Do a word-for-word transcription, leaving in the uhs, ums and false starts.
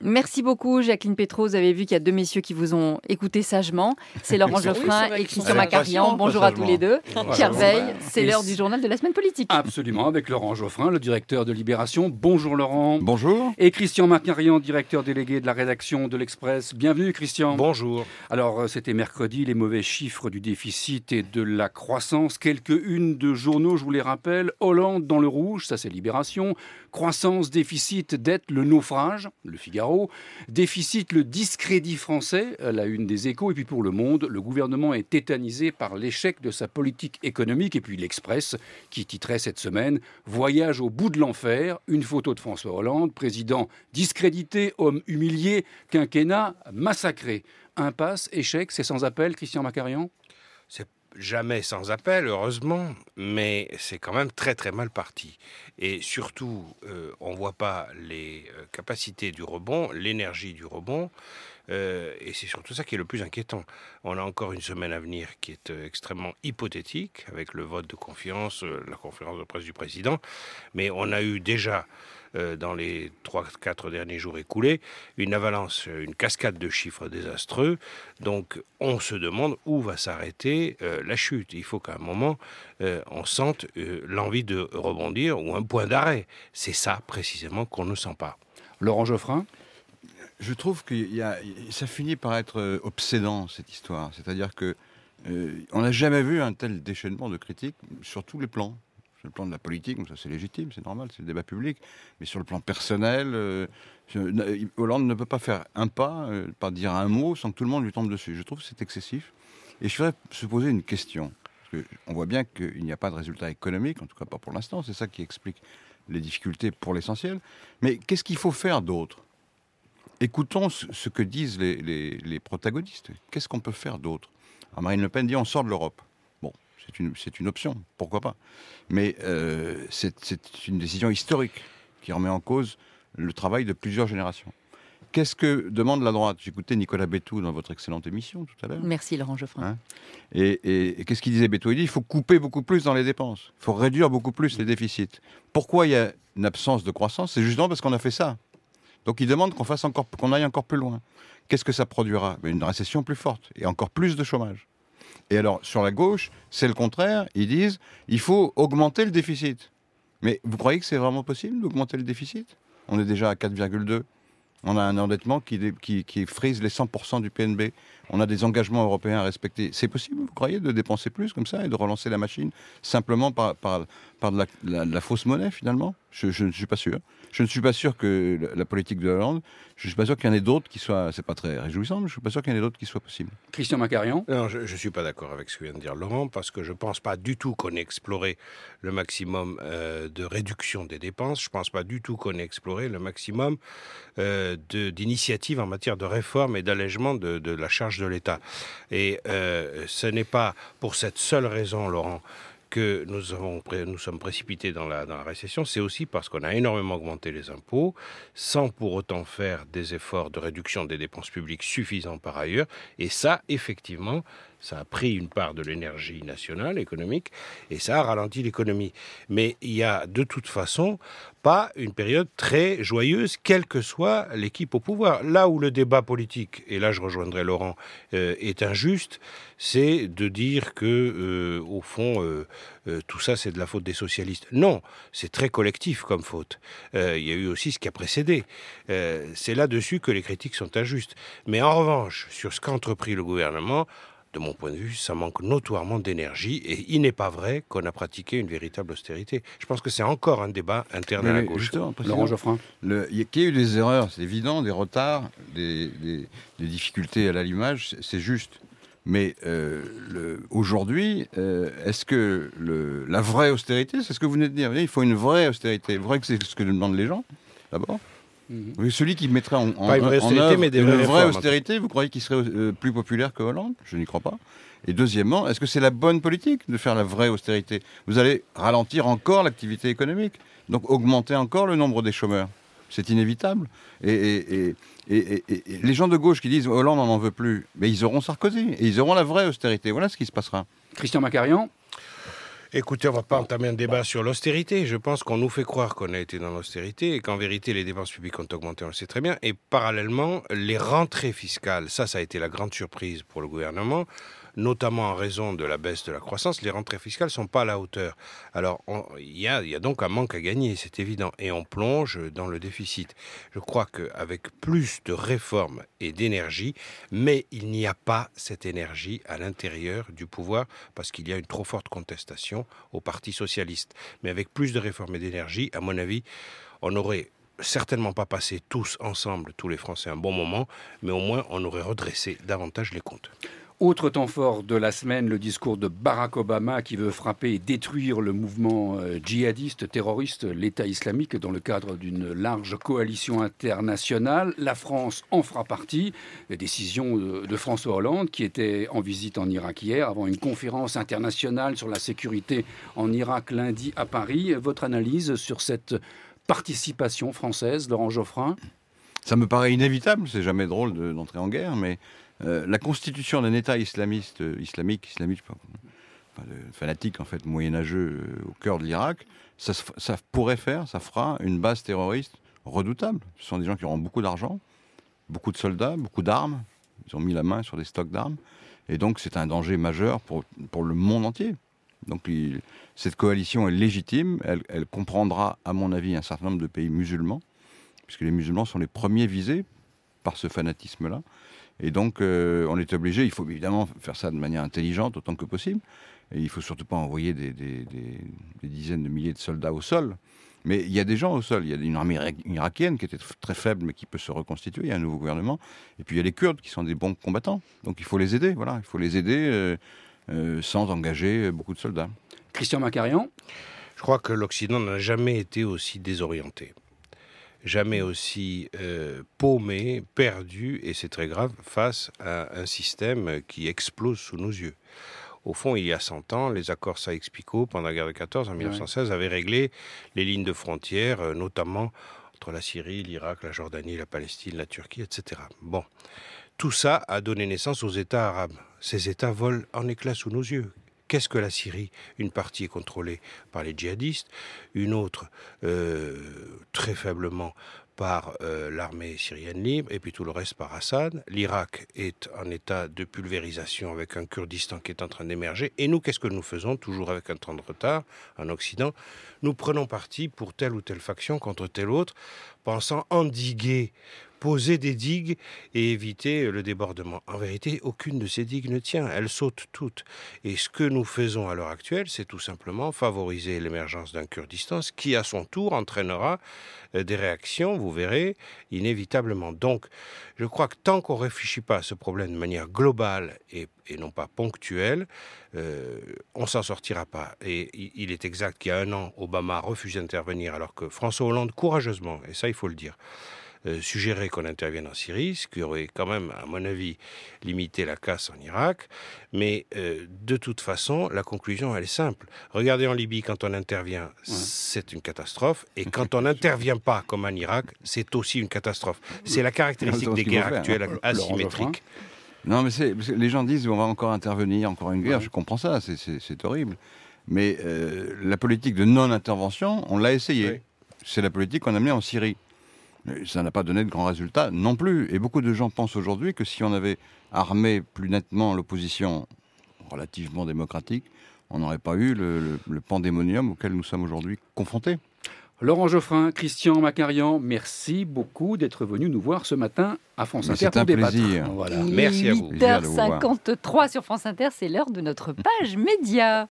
Merci beaucoup, Jacqueline Pétro. Vous avez vu qu'il y a deux messieurs qui vous ont écouté sagement. C'est Laurent Geoffrin oui, et Christian Macarian. Bonjour à tous les deux. Voilà. Pierre Veille, c'est l'heure du journal de la semaine politique. Absolument, avec Laurent Geoffrin, le directeur de Libération. Bonjour Laurent. Bonjour. Et Christian Macarian, directeur délégué de la rédaction de l'Express. Bienvenue Christian. Bonjour. Alors, c'était mercredi, les mauvais chiffres du déficit et de la croissance. Quelques-unes de journaux, je vous les rappelle. Hollande dans le rouge, ça c'est Libération. Croissance, déficit, dette, le naufrage, le Figaro. Déficit, le discrédit français, la une des Échos. Et puis pour Le Monde, le gouvernement est tétanisé par l'échec de sa politique économique. Et puis l'Express, qui titrait cette semaine « Voyage au bout de l'enfer », une photo de François Hollande, président discrédité, homme humilié, quinquennat massacré. Impasse, échec, c'est sans appel, Christian Macarian ? C'est jamais sans appel, heureusement, mais c'est quand même très très mal parti. Et surtout, euh, on ne voit pas les euh, capacités du rebond, l'énergie du rebond, euh, et c'est surtout ça qui est le plus inquiétant. On a encore une semaine à venir qui est euh, extrêmement hypothétique, avec le vote de confiance, euh, la conférence de presse du président, mais on a eu déjà... Euh, dans les trois quatre derniers jours écoulés, une avalanche, une cascade de chiffres désastreux. Donc, on se demande où va s'arrêter euh, la chute. Il faut qu'à un moment, euh, on sente euh, l'envie de rebondir ou un point d'arrêt. C'est ça, précisément, qu'on ne sent pas. Laurent Geoffrin ? Je trouve que y a, ça finit par être obsédant, cette histoire. C'est-à-dire qu'on euh, n'a jamais vu un tel déchaînement de critiques sur tous les plans. Sur le plan de la politique, ça c'est légitime, c'est normal, c'est le débat public. Mais sur le plan personnel, euh, Hollande ne peut pas faire un pas, euh, pas dire un mot sans que tout le monde lui tombe dessus. Je trouve que c'est excessif. Et je voudrais se poser une question. Parce que on voit bien qu'il n'y a pas de résultat économique, en tout cas pas pour l'instant. C'est ça qui explique les difficultés pour l'essentiel. Mais qu'est-ce qu'il faut faire d'autre ? Écoutons ce que disent les, les, les protagonistes. Qu'est-ce qu'on peut faire d'autre ? Alors Marine Le Pen dit on sort de l'Europe. C'est une, c'est une option, pourquoi pas. Mais euh, c'est, c'est une décision historique qui remet en cause le travail de plusieurs générations. Qu'est-ce que demande la droite ? J'écoutais Nicolas Bétou dans votre excellente émission tout à l'heure. Merci Laurent Geoffrin. Hein et, et, et qu'est-ce qu'il disait Bétou ? Il dit qu'il faut couper beaucoup plus dans les dépenses. Il faut réduire beaucoup plus les déficits. Pourquoi il y a une absence de croissance ? C'est justement parce qu'on a fait ça. Donc il demande qu'on, fasse encore, qu'on aille encore plus loin. Qu'est-ce que ça produira ? Une récession plus forte et encore plus de chômage. Et alors, sur la gauche, c'est le contraire. Ils disent il faut augmenter le déficit. Mais vous croyez que c'est vraiment possible d'augmenter le déficit ? On est déjà à quatre virgule deux. On a un endettement qui, qui, qui frise les cent pour cent du P N B. On a des engagements européens à respecter. C'est possible, vous croyez, de dépenser plus comme ça et de relancer la machine simplement par, par, par de, la, la, de la fausse monnaie, finalement ? Je, je ne suis pas sûr. Je ne suis pas sûr que la, la politique de Hollande, je ne suis pas sûr qu'il y en ait d'autres qui soient... C'est pas très réjouissant, mais je ne suis pas sûr qu'il y en ait d'autres qui soient possibles. Christian Macarian ? Non, je ne suis pas d'accord avec ce que vient de dire Laurent, parce que je ne pense pas du tout qu'on ait exploré le maximum euh, de réduction des dépenses. Je ne pense pas du tout qu'on ait exploré le maximum euh, de, d'initiatives en matière de réforme et d'allègement de, de la charge de l'État. Et euh, ce n'est pas pour cette seule raison, Laurent, que nous, avons, nous sommes précipités dans la, dans la récession, c'est aussi parce qu'on a énormément augmenté les impôts, sans pour autant faire des efforts de réduction des dépenses publiques suffisants par ailleurs. Et ça, effectivement, ça a pris une part de l'énergie nationale, économique, et ça a ralenti l'économie. Mais il y a de toute façon pas une période très joyeuse, quelle que soit l'équipe au pouvoir. Là où le débat politique, et là je rejoindrai Laurent, euh, est injuste, c'est de dire que, euh, au fond, euh, euh, tout ça c'est de la faute des socialistes. Non, c'est très collectif comme faute. Euh, il y a eu aussi ce qui a précédé. Euh, c'est là-dessus que les critiques sont injustes. Mais en revanche, sur ce qu'a entrepris le gouvernement, de mon point de vue, ça manque notoirement d'énergie et il n'est pas vrai qu'on a pratiqué une véritable austérité. Je pense que c'est encore un débat interne mais à la gauche. Laurent Geoffrin. Le, il y a eu des erreurs, c'est évident, des retards, des, des, des difficultés à l'allumage, c'est, c'est juste. Mais euh, le, aujourd'hui, euh, est-ce que le, la vraie austérité, c'est ce que vous venez de dire, il faut une vraie austérité. Vrai que c'est ce que demandent les gens, d'abord. Mmh. Celui qui mettrait en, en, pas une vraie, en œuvre mais des une vraie réformes, austérité, vous croyez qu'il serait euh, plus populaire que Hollande ? Je n'y crois pas. Et deuxièmement, est-ce que c'est la bonne politique de faire la vraie austérité ? Vous allez ralentir encore l'activité économique, donc augmenter encore le nombre des chômeurs. C'est inévitable. Et, et, et, et, et, et les gens de gauche qui disent Hollande n'en veut plus, mais ils auront Sarkozy et ils auront la vraie austérité. Voilà ce qui se passera. Christian Macarian. Écoutez, on ne va pas entamer un débat sur l'austérité. Je pense qu'on nous fait croire qu'on a été dans l'austérité et qu'en vérité, les dépenses publiques ont augmenté, on le sait très bien. Et parallèlement, les rentrées fiscales, ça, ça a été la grande surprise pour le gouvernement, notamment en raison de la baisse de la croissance. Les rentrées fiscales ne sont pas à la hauteur. Alors, il y, y a donc un manque à gagner, c'est évident. Et on plonge dans le déficit. Je crois qu'avec plus de réformes et d'énergie, mais il n'y a pas cette énergie à l'intérieur du pouvoir parce qu'il y a une trop forte contestation au Parti socialiste. Mais avec plus de réformes et d'énergie, à mon avis, on n'aurait certainement pas passé tous ensemble, tous les Français, un bon moment, mais au moins on aurait redressé davantage les comptes. Autre temps fort de la semaine, le discours de Barack Obama qui veut frapper et détruire le mouvement euh, djihadiste, terroriste, l'État islamique dans le cadre d'une large coalition internationale. La France en fera partie. Décision de, de François Hollande qui était en visite en Irak hier avant une conférence internationale sur la sécurité en Irak lundi à Paris. Votre analyse sur cette participation française, Laurent Geoffrin ? Ça me paraît inévitable, c'est jamais drôle de, d'entrer en guerre, mais euh, la constitution d'un État islamiste, euh, islamique, islamique, enfin, fanatique en fait, moyenâgeux euh, au cœur de l'Irak, ça, ça pourrait faire, ça fera une base terroriste redoutable. Ce sont des gens qui auront beaucoup d'argent, beaucoup de soldats, beaucoup d'armes, ils ont mis la main sur des stocks d'armes, et donc c'est un danger majeur pour, pour le monde entier. Donc il, cette coalition est légitime, elle, elle comprendra à mon avis un certain nombre de pays musulmans, puisque les musulmans sont les premiers visés par ce fanatisme-là. Et donc, euh, on est obligé, il faut évidemment faire ça de manière intelligente autant que possible, et il ne faut surtout pas envoyer des, des, des, des dizaines de milliers de soldats au sol. Mais il y a des gens au sol, il y a une armée irakienne qui était très faible, mais qui peut se reconstituer, il y a un nouveau gouvernement, et puis il y a les Kurdes qui sont des bons combattants, donc il faut les aider, voilà, il faut les aider euh, euh, sans engager beaucoup de soldats. Christian Macarian ? Je crois que l'Occident n'a jamais été aussi désorienté. Jamais aussi euh, paumé, perdu, et c'est très grave, face à un système qui explose sous nos yeux. Au fond, il y a cent ans, les accords Saïx-Picot, pendant la guerre de quatorze, en mille neuf cent seize, avaient réglé les lignes de frontières, euh, notamment entre la Syrie, l'Irak, la Jordanie, la Palestine, la Turquie, et cetera. Bon, tout ça a donné naissance aux États arabes. Ces États volent en éclats sous nos yeux. Qu'est-ce que la Syrie ? Une partie est contrôlée par les djihadistes, une autre euh, très faiblement par euh, l'armée syrienne libre, et puis tout le reste par Assad. L'Irak est en état de pulvérisation avec un Kurdistan qui est en train d'émerger. Et nous, qu'est-ce que nous faisons ? Toujours avec un temps de retard, en Occident, nous prenons parti pour telle ou telle faction contre telle autre, pensant endiguer, poser des digues et éviter le débordement. En vérité, aucune de ces digues ne tient, elles sautent toutes. Et ce que nous faisons à l'heure actuelle, c'est tout simplement favoriser l'émergence d'un Kurdistan, ce qui à son tour entraînera des réactions, vous verrez, inévitablement. Donc, je crois que tant qu'on ne réfléchit pas à ce problème de manière globale et, et non pas ponctuelle, euh, on ne s'en sortira pas. Et il est exact qu'il y a un an, Obama a refusé d'intervenir alors que François Hollande, courageusement, et ça il faut le dire, Euh, suggérer qu'on intervienne en Syrie, ce qui aurait quand même, à mon avis, limité la casse en Irak. Mais euh, de toute façon, la conclusion, elle est simple. Regardez en Libye, quand on intervient, ouais. c'est une catastrophe. Et quand on n'intervient pas, comme en Irak, c'est aussi une catastrophe. C'est la caractéristique des guerres actuelles hein. asymétriques. Non, mais c'est, les gens disent on va encore intervenir, encore une guerre. Ouais. Je comprends ça, c'est, c'est, c'est horrible. Mais euh, la politique de non-intervention, on l'a essayé. Oui. C'est la politique qu'on a menée en Syrie. Ça n'a pas donné de grands résultats non plus. Et beaucoup de gens pensent aujourd'hui que si on avait armé plus nettement l'opposition relativement démocratique, on n'aurait pas eu le, le, le pandémonium auquel nous sommes aujourd'hui confrontés. Laurent Geoffrin, Christian Macarian, merci beaucoup d'être venus nous voir ce matin à France Inter pour débattre. C'est un plaisir. Voilà. Merci à vous. huit heures cinquante-trois sur France Inter, c'est l'heure de notre page média.